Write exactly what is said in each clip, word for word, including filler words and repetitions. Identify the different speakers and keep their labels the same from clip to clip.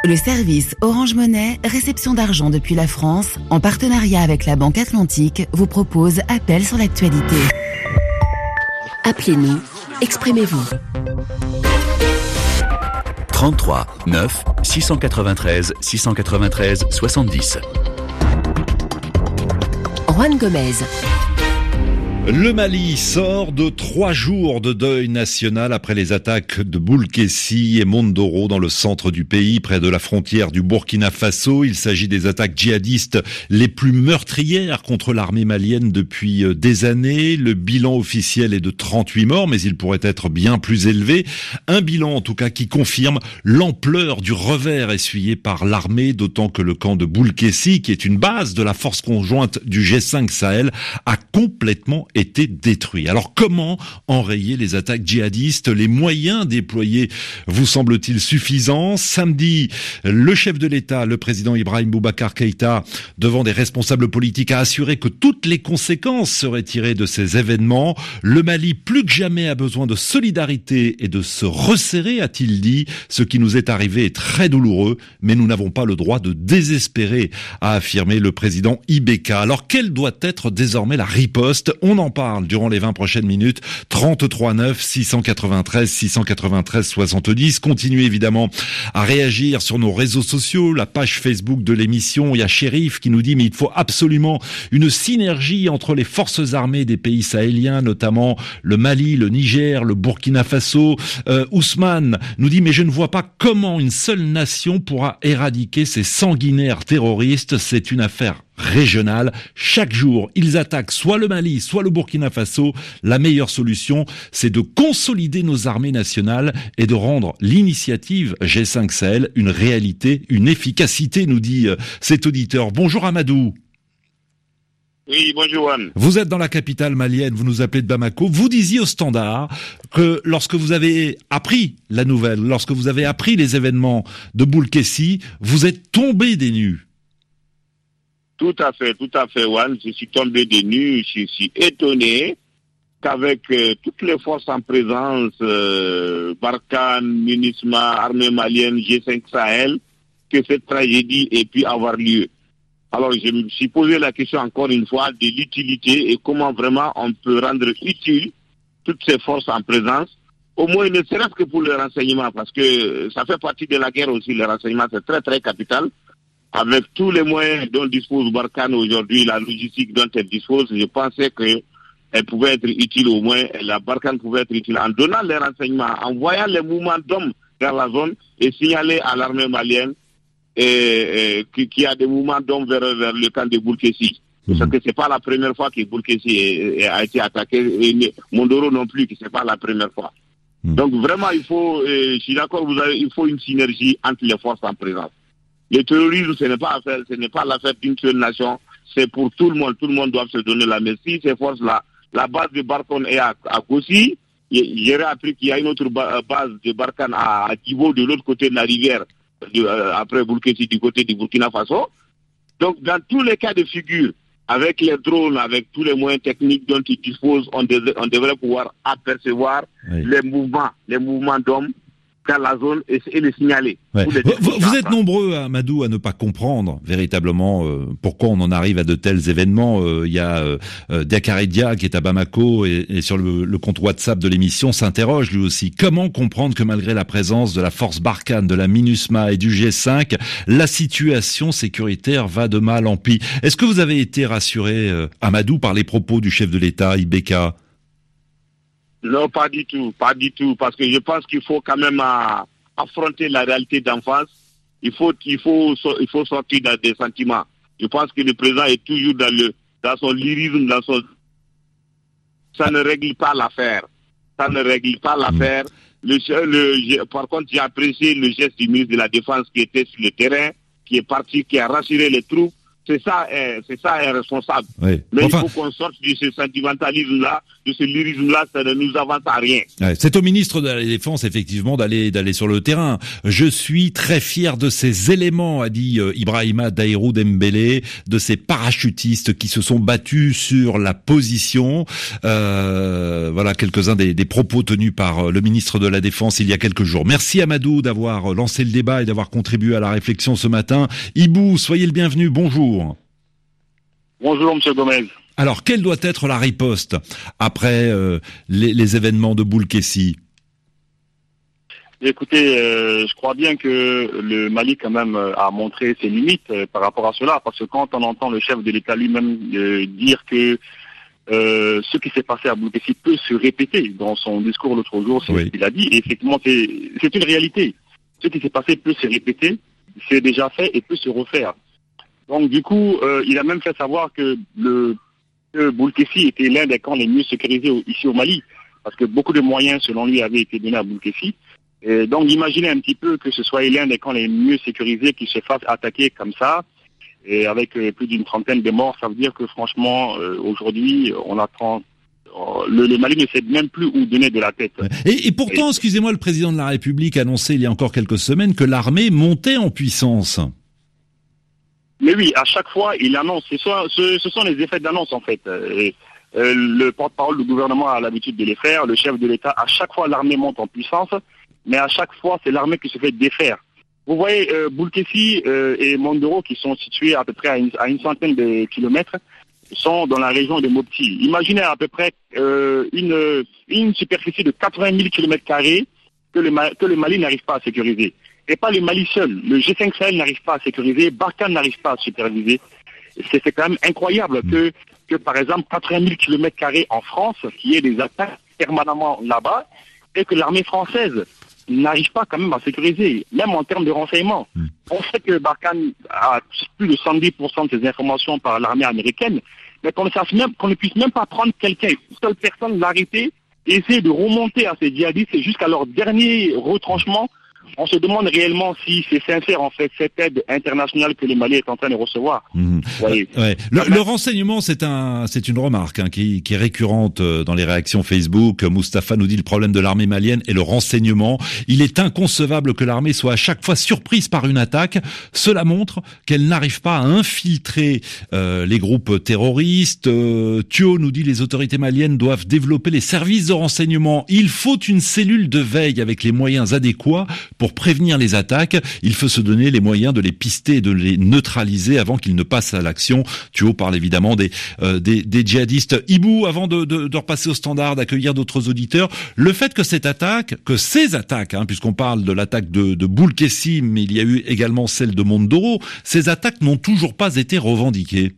Speaker 1: Le service Orange Monnaie, réception d'argent depuis la France, en partenariat avec la Banque Atlantique, vous propose Appel sur l'actualité. Appelez-nous, exprimez-vous.
Speaker 2: trente-trois neuf six cent quatre-vingt-treize six cent quatre-vingt-treize soixante-dix.
Speaker 1: Juan Gomez.
Speaker 3: Le Mali sort de trois jours de deuil national après les attaques de Boulkessi et Mondoro dans le centre du pays, près de la frontière du Burkina Faso. Il s'agit des attaques djihadistes les plus meurtrières contre l'armée malienne depuis des années. Le bilan officiel est de trente-huit morts, mais il pourrait être bien plus élevé. Un bilan en tout cas qui confirme l'ampleur du revers essuyé par l'armée, d'autant que le camp de Boulkessi, qui est une base de la force conjointe du G cinq Sahel, a complètement été détruit. Alors comment enrayer les attaques djihadistes? Les moyens déployés vous semblent-ils suffisants? Samedi, le chef de l'État, le président Ibrahim Boubacar Keïta, devant des responsables politiques, a assuré que toutes les conséquences seraient tirées de ces événements. Le Mali, plus que jamais, a besoin de solidarité et de se resserrer, a-t-il dit. Ce qui nous est arrivé est très douloureux, mais nous n'avons pas le droit de désespérer, a affirmé le président I B K. Alors quelle doit être désormais la riposte? On en parle durant les vingt prochaines minutes. trente-trois neuf six cent quatre-vingt-treize six cent quatre-vingt-treize soixante-dix. Continuez évidemment à réagir sur nos réseaux sociaux, la page Facebook de l'émission. Il y a Chérif qui nous dit mais il faut absolument une synergie entre les forces armées des pays sahéliens, notamment le Mali, le Niger, le Burkina Faso. Euh, Ousmane nous dit mais je ne vois pas comment une seule nation pourra éradiquer ces sanguinaires terroristes. C'est une affaire régionale. Chaque jour, ils attaquent soit le Mali, soit le Burkina Faso. La meilleure solution, c'est de consolider nos armées nationales et de rendre l'initiative G cinq Sahel une réalité, une efficacité, nous dit euh, cet auditeur. Bonjour Amadou.
Speaker 4: Oui, bonjour Juan.
Speaker 3: Vous êtes dans la capitale malienne, vous nous appelez de Bamako. Vous disiez au Standard que lorsque vous avez appris la nouvelle, lorsque vous avez appris les événements de Boulkessi, vous êtes tombé des nues.
Speaker 4: Tout à fait, tout à fait, Juan. Je suis tombé des nues, je suis étonné qu'avec euh, toutes les forces en présence, euh, Barkhane, MINUSMA, armée malienne, G cinq Sahel, que cette tragédie ait pu avoir lieu. Alors, je me suis posé la question encore une fois de l'utilité et comment vraiment on peut rendre utile toutes ces forces en présence, au moins ne serait-ce que pour le renseignement, parce que ça fait partie de la guerre aussi, le renseignement, c'est très très capital. Avec tous les moyens dont dispose Barkhane aujourd'hui, la logistique dont elle dispose, je pensais qu'elle pouvait être utile au moins, la Barkhane pouvait être utile en donnant les renseignements, en voyant les mouvements d'hommes vers la zone et signaler à l'armée malienne et, et, qu'il y a des mouvements d'hommes vers, vers le camp de Boulkessi. Mmh. Parce que c'est pas la première fois que Boulkessi a été attaqué, et Mondoro non plus, que c'est pas la première fois. Mmh. Donc vraiment, il faut, euh, je suis d'accord, vous avez, il faut une synergie entre les forces en présence. Le terrorisme, ce n'est pas affaire, ce n'est pas l'affaire d'une seule nation, c'est pour tout le monde. Tout le monde doit se donner la main. Si ces forces-là, la base de Barkhane est à, à Gossi, j'aurais appris qu'il y a une autre ba- base de Barkhane à, à Kibo, de l'autre côté de la rivière, de, euh, après Boulkessi, du côté du Burkina Faso. Donc, dans tous les cas de figure, avec les drones, avec tous les moyens techniques dont ils disposent, on, de, on devrait pouvoir apercevoir oui. les mouvements, les mouvements d'hommes dans la zone et, et les signaler.
Speaker 3: Ouais. Vous, vous êtes nombreux, Amadou, à ne pas comprendre véritablement euh, pourquoi on en arrive à de tels événements. Il euh, y a euh, Diakare Dia qui est à Bamako et, et sur le, le compte WhatsApp de l'émission s'interroge lui aussi. Comment comprendre que malgré la présence de la force Barkhane, de la MINUSMA et du G cinq, la situation sécuritaire va de mal en pis? Est-ce que vous avez été rassuré, euh, Amadou, par les propos du chef de l'État, I B K?
Speaker 4: Non, pas du tout, pas du tout, parce que je pense qu'il faut quand même euh, affronter la réalité d'en face. Il faut, il faut, il faut sortir dans des sentiments. Je pense que le président est toujours dans le, dans son lyrisme, dans son. Ça ne règle pas l'affaire. Ça ne règle pas l'affaire. Le, le, par contre, j'ai apprécié le geste du ministre de la Défense qui était sur le terrain, qui est parti, qui a rassuré les troupes. C'est ça, c'est ça un responsable.
Speaker 3: Oui.
Speaker 4: Mais
Speaker 3: enfin...
Speaker 4: il faut qu'on sorte de ce sentimentalisme-là de ce lyrisme-là, ça ne nous avance à rien.
Speaker 3: Ouais, c'est au ministre de la Défense, effectivement, d'aller d'aller sur le terrain. Je suis très fier de ces éléments, a dit euh, Ibrahima Daïrou Dembélé, de ces parachutistes qui se sont battus sur la position. Euh, voilà quelques-uns des, des propos tenus par le ministre de la Défense il y a quelques jours. Merci Amadou d'avoir lancé le débat et d'avoir contribué à la réflexion ce matin. Ibou, soyez le bienvenu, bonjour.
Speaker 5: Bonjour Monsieur Gomez.
Speaker 3: Alors, quelle doit être la riposte après euh, les, les événements de Boulkessi?
Speaker 5: Écoutez, euh, je crois bien que le Mali quand même a montré ses limites euh, par rapport à cela, parce que quand on entend le chef de l'État lui-même euh, dire que euh, ce qui s'est passé à Boulkessi peut se répéter dans son discours l'autre jour, c'est oui. ce qu'il a dit, et effectivement c'est, c'est une réalité. Ce qui s'est passé peut se répéter, c'est déjà fait et peut se refaire. Donc du coup, euh, il a même fait savoir que le que Boulkessi était l'un des camps les mieux sécurisés au, ici au Mali, parce que beaucoup de moyens, selon lui, avaient été donnés à Boulkessi. Et donc, imaginez un petit peu que ce soit l'un des camps les mieux sécurisés qui se fasse attaquer comme ça, et avec euh, plus d'une trentaine de morts. Ça veut dire que, franchement, euh, aujourd'hui, on attend... Euh, le, le Mali ne sait même plus où donner de la tête.
Speaker 3: Et, et pourtant, et... excusez-moi, le président de la République a annoncé il y a encore quelques semaines que l'armée montait en puissance.
Speaker 5: Mais oui, à chaque fois, il annonce. Ce sont, ce, ce sont les effets d'annonce, en fait. Et, euh, le porte-parole du gouvernement a l'habitude de les faire. Le chef de l'État, à chaque fois, l'armée monte en puissance. Mais à chaque fois, c'est l'armée qui se fait défaire. Vous voyez, euh, Boulkessi euh, et Mondoro, qui sont situés à peu près à une, à une centaine de kilomètres, sont dans la région de Mopti. Imaginez à peu près euh, une, une superficie de quatre-vingt mille kilomètres carrés que le, que le Mali n'arrive pas à sécuriser. Et pas le Mali seul. Le G cinq Sahel n'arrive pas à sécuriser, Barkhane n'arrive pas à superviser. C'est, c'est quand même incroyable mmh. que, que, par exemple, quatre-vingt mille kilomètres carrés en France, qu'il y ait des attaques permanemment là-bas, et que l'armée française n'arrive pas quand même à sécuriser, même en termes de renseignement. Mmh. On sait que Barkhane a plus de soixante-dix pour cent de ses informations par l'armée américaine, mais qu'on ne sache même, qu'on ne puisse même pas prendre quelqu'un, une seule personne, l'arrêter, et essayer de remonter à ces djihadistes jusqu'à leur dernier retranchement. On se demande réellement si c'est sincère, en fait, cette aide internationale que le Mali est en train de recevoir.
Speaker 3: Mmh. Ouais. Ouais. Le, le renseignement, c'est un, c'est une remarque hein, qui, qui est récurrente dans les réactions Facebook. Moustapha nous dit le problème de l'armée malienne est le renseignement. Il est inconcevable que l'armée soit à chaque fois surprise par une attaque. Cela montre qu'elle n'arrive pas à infiltrer euh, les groupes terroristes. Euh, Thio nous dit les autorités maliennes doivent développer les services de renseignement. Il faut une cellule de veille avec les moyens adéquats pour prévenir les attaques. Il faut se donner les moyens de les pister et de les neutraliser avant qu'ils ne passent à l'action. Thio parle évidemment des, euh, des, des djihadistes. Ibou, avant de, de, de repasser au standard, d'accueillir d'autres auditeurs, le fait que cette attaque, que ces attaques, hein, puisqu'on parle de l'attaque de, de Boulkessi, mais il y a eu également celle de Mondoro, ces attaques n'ont toujours pas été revendiquées.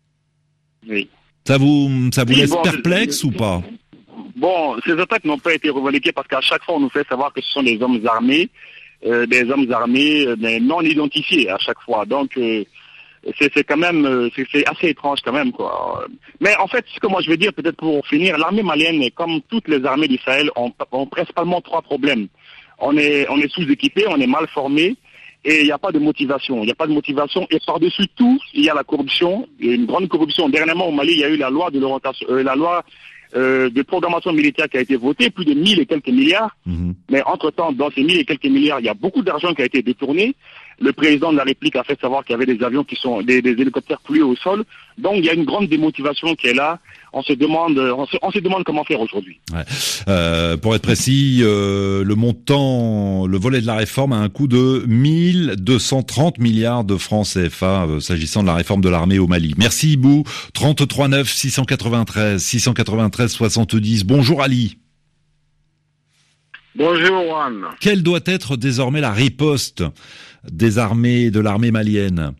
Speaker 5: Oui.
Speaker 3: Ça vous, ça vous
Speaker 5: oui,
Speaker 3: laisse
Speaker 5: bon,
Speaker 3: perplexe
Speaker 5: c'est,
Speaker 3: ou pas?
Speaker 5: Bon, ces attaques n'ont pas été revendiquées parce qu'à chaque fois on nous fait savoir que ce sont des hommes armés, euh, des hommes armés mais non identifiés à chaque fois. Donc euh, c'est, c'est quand même euh, c'est, c'est assez étrange quand même quoi. Mais en fait, ce que moi je veux dire peut-être pour finir, l'armée malienne, comme toutes les armées du Sahel, ont, ont principalement trois problèmes. On est on est sous-équipé, on est mal formé. Et il n'y a pas de motivation. Il n'y a pas de motivation. Et par-dessus tout, il y a la corruption. Il y a une grande corruption. Dernièrement, au Mali, il y a eu la loi de l'orientation, euh, la loi euh, de programmation militaire qui a été votée, plus de mille et quelques milliards. Mmh. Mais entre-temps, dans ces mille et quelques milliards, il y a beaucoup d'argent qui a été détourné. Le président de la République a fait savoir qu'il y avait des avions qui sont, des, des hélicoptères cloués au sol. Donc, il y a une grande démotivation qui est là. On se demande, on se, on se demande comment faire aujourd'hui.
Speaker 3: Ouais. Euh, pour être précis, euh, le montant, le volet de la réforme a un coût de mille deux cent trente milliards de francs C F A, euh, s'agissant de la réforme de l'armée au Mali. Merci Ibou. trente-trois neuf six cent quatre-vingt-treize six cent quatre-vingt-treize soixante-dix. Bonjour Ali.
Speaker 6: Bonjour Juan.
Speaker 3: Quelle doit être désormais la riposte des armées, de l'armée malienne?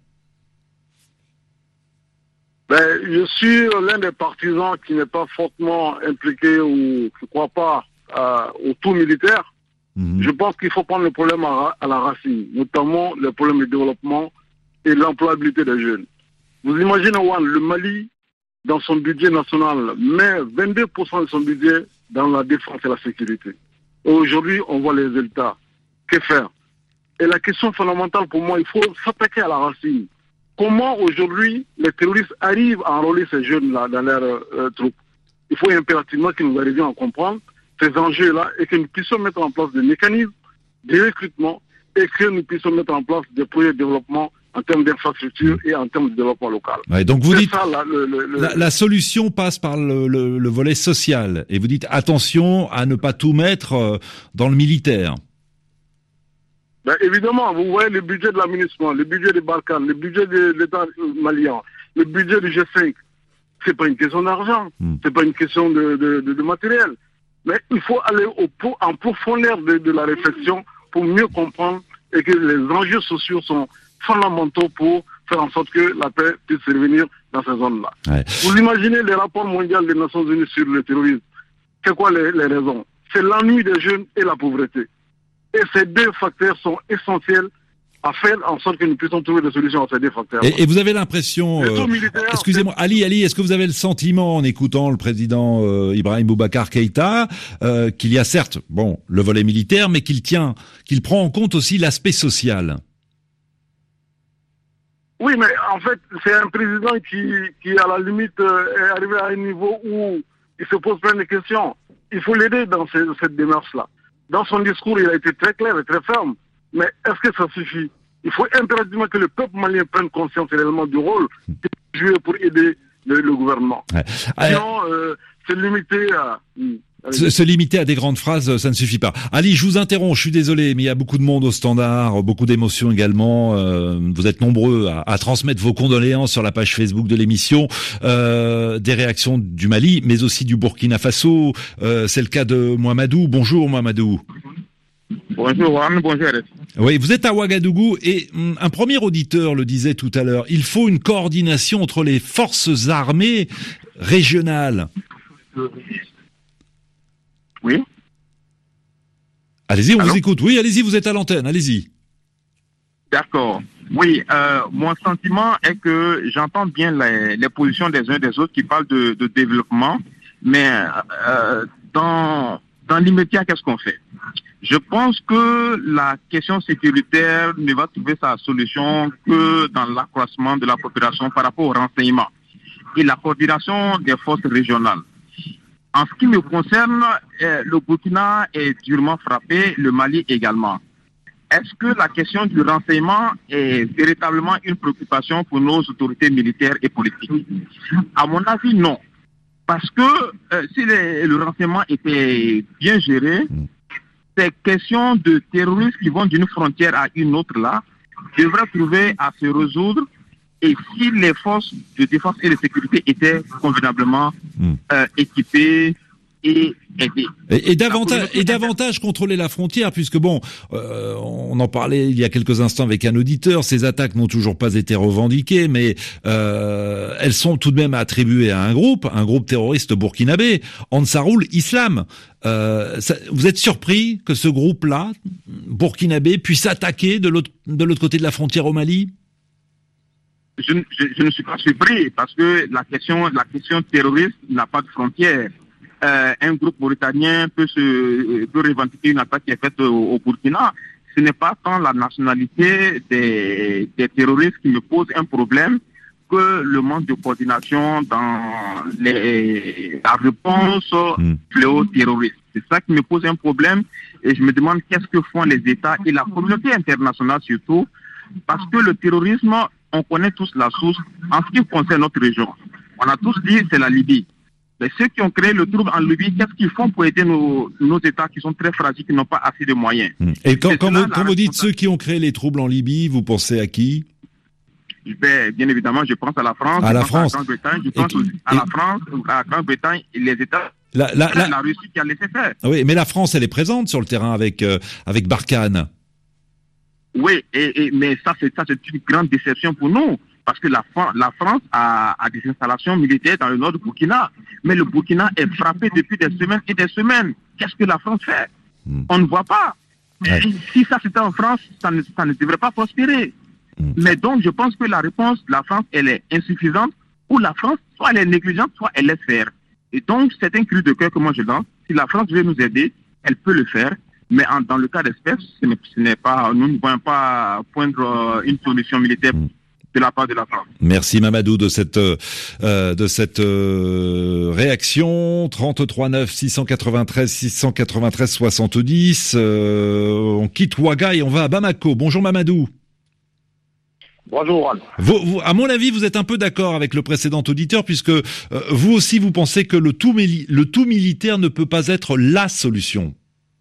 Speaker 6: Ben, je suis l'un des partisans qui n'est pas fortement impliqué ou qui ne croit pas euh, au tout militaire. Mmh. Je pense qu'il faut prendre le problème à, à la racine, notamment le problème de développement et l'employabilité des jeunes. Vous imaginez, Juan, le Mali, dans son budget national, met vingt-deux pour cent de son budget dans la défense et la sécurité. Aujourd'hui, on voit les résultats. Que faire? Et la question fondamentale pour moi, il faut s'attaquer à la racine. Comment aujourd'hui les terroristes arrivent à enrôler ces jeunes-là dans leurs euh, troupes? il faut impérativement que nous arrivions à comprendre ces enjeux-là et que nous puissions mettre en place des mécanismes de recrutement et que nous puissions mettre en place des projets de développement en termes d'infrastructure et en termes de développement local.
Speaker 3: Ouais, donc vous
Speaker 6: c'est
Speaker 3: dites
Speaker 6: ça, là, le, le, le...
Speaker 3: La, la solution passe par le, le, le volet social et vous dites attention à ne pas tout mettre dans le militaire.
Speaker 6: Ben, évidemment, vous voyez le budget de l'aménagement, le budget des Balkans, le budget de l'État malien, le budget du G cinq. C'est pas une question d'argent, mm. c'est pas une question de, de, de, de matériel. Mais il faut aller au, en profondeur de, de la réflexion pour mieux comprendre et que les enjeux sociaux sont fondamentaux pour faire en sorte que la paix puisse revenir dans ces zones-là. Ouais. Vous imaginez les rapports mondiaux des Nations Unies sur le terrorisme. C'est quoi les, les raisons? C'est l'ennui des jeunes et la pauvreté. Et ces deux facteurs sont essentiels à faire en sorte que nous puissions trouver des solutions à ces deux facteurs.
Speaker 3: Et, et vous avez l'impression, euh, excusez-moi, Ali, Ali, est-ce que vous avez le sentiment, en écoutant le président euh, Ibrahim Boubacar Keïta, euh, qu'il y a certes, bon, le volet militaire, mais qu'il tient, qu'il prend en compte aussi l'aspect social?
Speaker 6: Oui, mais en fait, c'est un président qui, qui à la limite, euh, est arrivé à un niveau où il se pose plein de questions. Il faut l'aider dans ces, cette démarche-là. Dans son discours, il a été très clair et très ferme. Mais est-ce que ça suffit? Il faut impérativement que le peuple malien prenne conscience réellement du rôle qu'il peut jouer pour aider le, le gouvernement. Ouais. Sinon, euh, c'est limité à...
Speaker 3: Se, se limiter à des grandes phrases, ça ne suffit pas. Ali, je vous interromps, je suis désolé, mais il y a beaucoup de monde au standard, beaucoup d'émotions également. Euh, vous êtes nombreux à, à transmettre vos condoléances sur la page Facebook de l'émission. Euh, des réactions du Mali, mais aussi du Burkina Faso. Euh, c'est le cas de Mohamedou. Bonjour Mohamedou.
Speaker 7: Bonjour Juan, bonjour.
Speaker 3: Oui, vous êtes à Ouagadougou et hum, un premier auditeur le disait tout à l'heure. Il faut une coordination entre les forces armées régionales.
Speaker 7: Oui.
Speaker 3: Allez-y, on
Speaker 7: Allô?
Speaker 3: vous écoute. Oui, allez-y, vous êtes à l'antenne, allez-y.
Speaker 7: D'accord. Oui, euh, mon sentiment est que j'entends bien les, les positions des uns et des autres qui parlent de, de développement, mais euh, dans, dans l'immédiat, qu'est-ce qu'on fait? Je pense que la question sécuritaire ne va trouver sa solution que dans l'accroissement de la population par rapport au renseignement et la coordination des forces régionales. En ce qui me concerne, euh, le Burkina est durement frappé, le Mali également. Est-ce que la question du renseignement est véritablement une préoccupation pour nos autorités militaires et politiques? À mon avis, non. Parce que euh, si les, le renseignement était bien géré, ces questions de terroristes qui vont d'une frontière à une autre là, devraient trouver à se résoudre. Et si les forces de défense et de sécurité étaient convenablement mmh. euh, équipées et aidées.
Speaker 3: Et, et davantage, et davantage contrôler la frontière, puisque bon, euh, on en parlait il y a quelques instants avec un auditeur, ces attaques n'ont toujours pas été revendiquées, mais euh, elles sont tout de même attribuées à un groupe, un groupe terroriste burkinabé, Ansaroul Islam. Euh, ça, vous êtes surpris que ce groupe-là, burkinabé, puisse attaquer de l'autre, de l'autre côté de la frontière au Mali?
Speaker 7: Je, je, je ne suis pas surpris parce que la question, la question terroriste n'a pas de frontières. Euh, un groupe mauritanien peut se peut revendiquer une attaque qui est faite au, au Burkina. Ce n'est pas tant la nationalité des, des terroristes qui me pose un problème que le manque de coordination dans les, la réponse mmh. fléau terroriste. C'est ça qui me pose un problème et je me demande qu'est-ce que font les États et la communauté internationale surtout, parce que le terrorisme, on connaît tous la source. En ce qui concerne notre région, on a tous dit c'est la Libye. Mais ceux qui ont créé le trouble en Libye, qu'est-ce qu'ils font pour aider nos, nos États qui sont très fragiles, qui n'ont pas assez de moyens?
Speaker 3: Et quand, quand, vous, quand vous dites ceux qui ont créé les troubles en Libye, vous pensez à qui?
Speaker 7: Ben, bien évidemment, je pense à la France,
Speaker 3: à la
Speaker 7: je
Speaker 3: France.
Speaker 7: pense à la Grande-Bretagne, je pense qui, à la France, à la Grande-Bretagne et les États.
Speaker 3: La, la, la,
Speaker 7: la Russie qui a laissé faire.
Speaker 3: Oui, mais la France, elle est présente sur le terrain avec euh, avec Barkhane.
Speaker 7: Oui, et, et, mais ça, c'est ça, c'est une grande déception pour nous. Parce que la, la France a, a des installations militaires dans le nord du Burkina. Mais le Burkina est frappé depuis des semaines et des semaines. Qu'est-ce que la France fait? mmh. On ne voit pas. Ouais. Si ça c'était en France, ça ne, ça ne devrait pas prospérer. Mmh. Mais donc, je pense que la réponse de la France, elle est insuffisante. Ou la France, soit elle est négligente, soit elle laisse faire. Et donc, c'est un cri de cœur que moi je lance. Si la France veut nous aider, elle peut le faire. Mais en, dans le cas d'espèce, ce n'est pas, nous ne pouvons pas poindre une solution militaire. Mmh. de la part de la France.
Speaker 3: Merci Mamadou de cette euh, de cette euh, réaction. trente-trois neuf six cent quatre-vingt-treize six cent quatre-vingt-treize soixante-dix. Euh, on quitte Ouaga et on va à Bamako. Bonjour Mamadou.
Speaker 5: Bonjour Juan.
Speaker 3: Vous, vous, à mon avis, vous êtes un peu d'accord avec le précédent auditeur, puisque euh, vous aussi vous pensez que le tout, le tout militaire ne peut pas être la solution.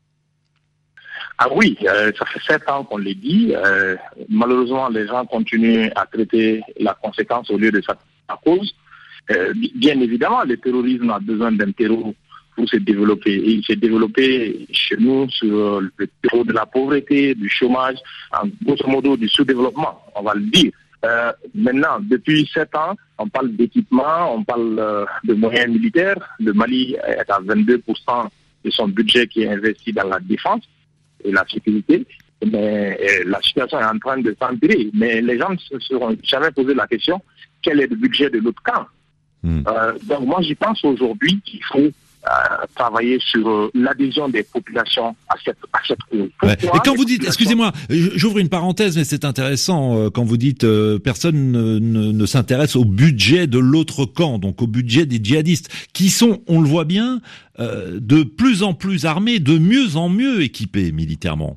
Speaker 5: Ah oui, euh, ça fait sept ans qu'on le dit. Euh, malheureusement, les gens continuent à traiter la conséquence au lieu de sa cause. Euh, bien évidemment, le terrorisme a besoin d'un terreau pour se développer. Et il s'est développé chez nous sur le terreau de la pauvreté, du chômage, en grosso modo du sous-développement, on va le dire. Euh, maintenant, depuis sept ans, on parle d'équipement, on parle euh, de moyens militaires. Le Mali est à vingt-deux pour cent de son budget qui est investi dans la défense et la sécurité, mais euh, la situation est en train de s'empirer. Mais les gens ne se seront jamais posé la question, quel est le budget de l'autre camp? mmh. euh, Donc moi, j'y pense aujourd'hui qu'il faut euh, travailler sur euh, l'adhésion des populations à cette à cette cause.
Speaker 3: Ouais. Et quand vous dites, excusez-moi, j'ouvre une parenthèse, mais c'est intéressant, euh, quand vous dites euh, personne ne, ne, ne s'intéresse au budget de l'autre camp, donc au budget des djihadistes, qui sont, on le voit bien, euh, de plus en plus armés, de mieux en mieux équipés militairement.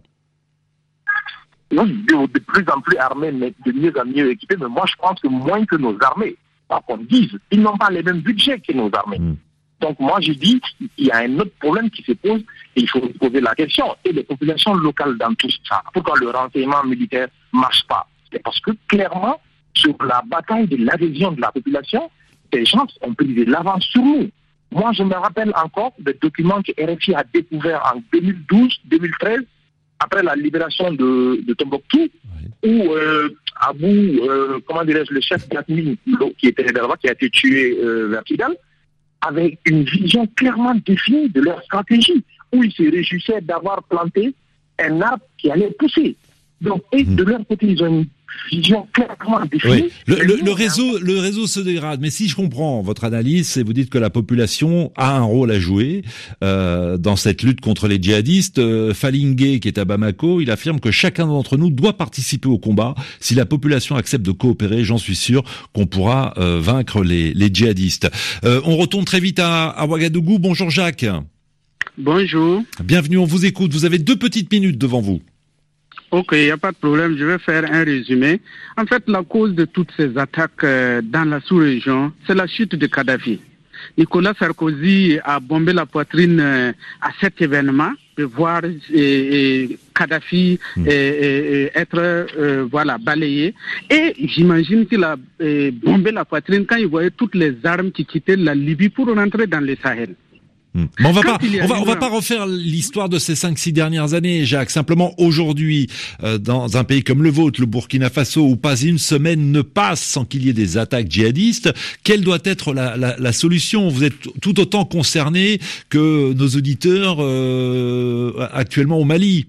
Speaker 5: Oui, de, de plus en plus armés, mais de mieux en mieux équipés, mais moi je pense que moins que nos armées, pas qu'on dise, ils n'ont pas les mêmes budgets que nos armées. Mmh. Donc moi je dis, il y a un autre problème qui se pose et il faut se poser la question. Et les populations locales dans tout ça, pourquoi le renseignement militaire ne marche pas? C'est parce que clairement, sur la bataille de l'adhésion de la population, ces gens ont pris de l'avance sur nous. Moi je me rappelle encore des documents que R F I a découverts en deux mille douze deux mille treize, après la libération de, de Tombouctou, oui. où euh, Abou, euh, comment dirais-je, le chef d'admin qui était là-bas, qui a été tué euh, vers Kidal, avait une vision clairement définie de leur stratégie, où ils se réjouissaient d'avoir planté un arbre qui allait pousser. Donc, et de leur côté, ils ont une vision clairement définie.
Speaker 3: Oui. Le, le, le réseau, le réseau se dégrade. Mais si je comprends votre analyse, c'est vous dites que la population a un rôle à jouer euh, dans cette lutte contre les djihadistes. Euh, Falingué, qui est à Bamako, il affirme que chacun d'entre nous doit participer au combat. Si la population accepte de coopérer, j'en suis sûr qu'on pourra euh, vaincre les, les djihadistes. Euh, on retourne très vite à, à Ouagadougou. Bonjour Jacques.
Speaker 8: Bonjour.
Speaker 3: Bienvenue, on vous écoute. Vous avez deux petites minutes devant vous.
Speaker 8: Ok, il n'y a pas de problème, je vais faire un résumé. En fait, la cause de toutes ces attaques euh, dans la sous-région, c'est la chute de Kadhafi. Nicolas Sarkozy a bombé la poitrine euh, à cet événement, de voir euh, euh, Kadhafi mmh. euh, euh, être euh, voilà, balayé. Et j'imagine qu'il a euh, bombé la poitrine quand il voyait toutes les armes qui quittaient la Libye pour rentrer dans le Sahel.
Speaker 3: Mais on va pas, on va, on va pas refaire l'histoire de ces cinq, six dernières années, Jacques. Simplement, aujourd'hui, euh, dans un pays comme le vôtre, le Burkina Faso, où pas une semaine ne passe sans qu'il y ait des attaques djihadistes, quelle doit être la, la, la solution? Vous êtes tout autant concernés que nos auditeurs euh, actuellement au Mali.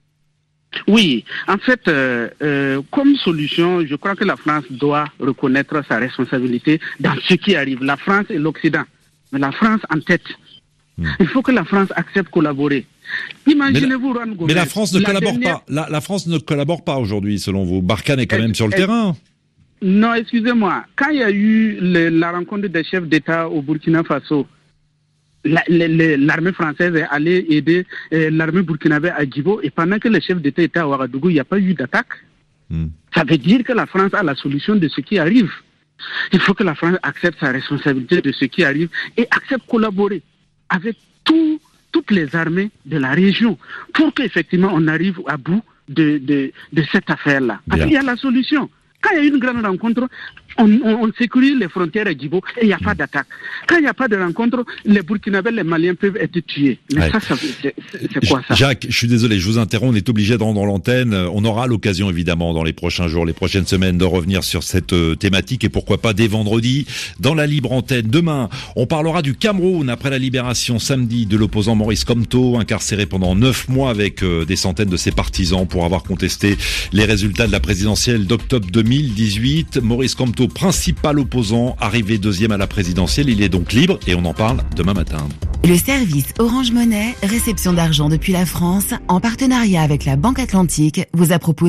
Speaker 8: Oui, en fait, euh, euh, comme solution, je crois que la France doit reconnaître sa responsabilité dans ce qui arrive. La France et l'Occident, mais la France en tête. Il faut que la France accepte de collaborer. Imaginez-vous,
Speaker 3: Ron Gomes. Mais la France ne la collabore dernière... pas. La, la France ne collabore pas aujourd'hui, selon vous. Barkhane est quand elle, même sur le elle... terrain.
Speaker 8: Non, excusez-moi. Quand il y a eu le, la rencontre des chefs d'État au Burkina Faso, la, la, la, l'armée française est allée aider euh, l'armée burkinabé à Djibo, et pendant que le chef d'État était à Ouagadougou, il n'y a pas eu d'attaque. Hmm. Ça veut dire que la France a la solution de ce qui arrive. Il faut que la France accepte sa responsabilité de ce qui arrive et accepte de collaborer avec tout, toutes les armées de la région pour qu'effectivement on arrive à bout de, de, de cette affaire-là. Parce qu'il y a la solution. Quand il y a une grande rencontre, on, on, on sécurise les frontières à Djibo et il n'y a pas d'attaque. Quand il n'y a pas de rencontre, les Burkinabés, les Maliens peuvent être tués. Mais ouais. ça, ça c'est, c'est quoi ça?
Speaker 3: Jacques, je suis désolé, je vous interromps, on est obligé de rendre l'antenne. On aura l'occasion évidemment dans les prochains jours, les prochaines semaines de revenir sur cette euh, thématique et pourquoi pas dès vendredi dans la libre antenne. Demain, on parlera du Cameroun après la libération samedi de l'opposant Maurice Kamto, incarcéré pendant neuf mois avec euh, des centaines de ses partisans pour avoir contesté les résultats de la présidentielle d'octobre deux mille dix-huit. Maurice Kamto, principal opposant, arrivé deuxième à la présidentielle, il est donc libre et on en parle demain matin.
Speaker 1: Le service Orange Monnaie, réception d'argent depuis la France, en partenariat avec la Banque Atlantique, vous a proposé